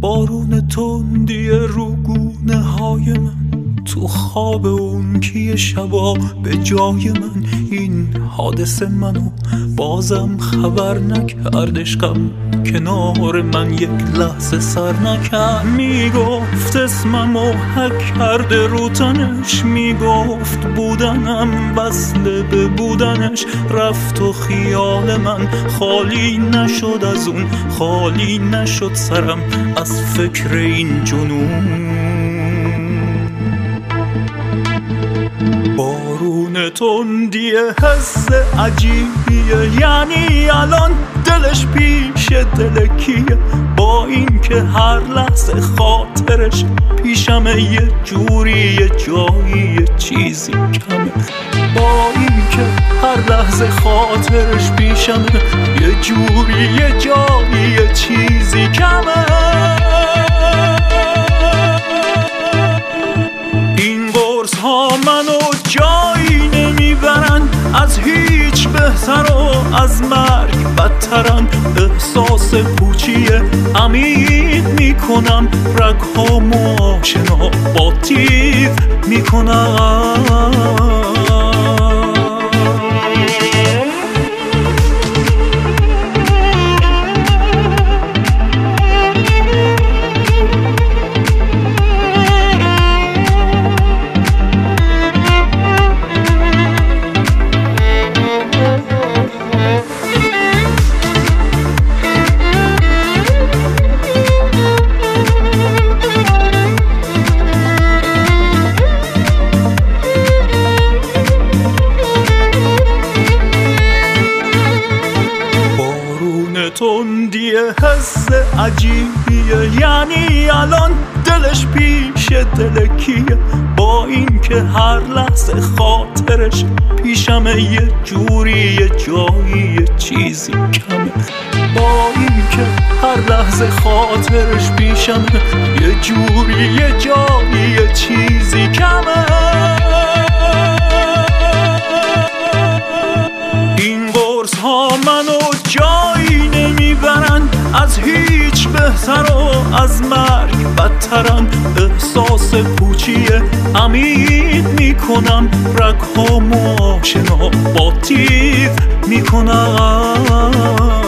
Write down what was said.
بارون تندی روگونه های من، تو خواب اون کی شبا به جای من. این حادثه منو بازم خبر نکردش، غم کنار من یک لحظه سر نکرد. میگفت اسممو حک کرده رو تنش، میگفت بودنم وصله به بودنش. رفت و خیال من خالی نشد از اون، خالی نشد سرم از فکر این جنون. بارون تندی حس عجیبیه، یعنی الان دلش پیش دل کیه؟ با این که هر لحظه خاطرش پیشمه، یه جوری یه جایی یه چیزی کمه. با این که هر لحظه خاطرش پیشمه، یه جوری یه جایی یه چیزی کمه. این قرص ها منو جایی نمیبرن، از هیچ بهتر و از مرگ بدترن. احساس پوچی عمیق میکنم، رگهامو آشنا با تیغ میکنم. تندی حس عجیبیه، یعنی الان دلش پیش دل کیه؟ با این که هر لحظه خاطرش پیشمه، یه جوری یه جایی یه چیزی کمه. با این که هر لحظه خاطرش پیشمه، یه جوری یه جایی یه چیزی کمه. این قرص ها منو جایی نمیبرن، از هیچ بهتر و از مرگ بدترن. احساس پوچی عمیق میکنم، رگهامو آشنا با تیغ میکنم.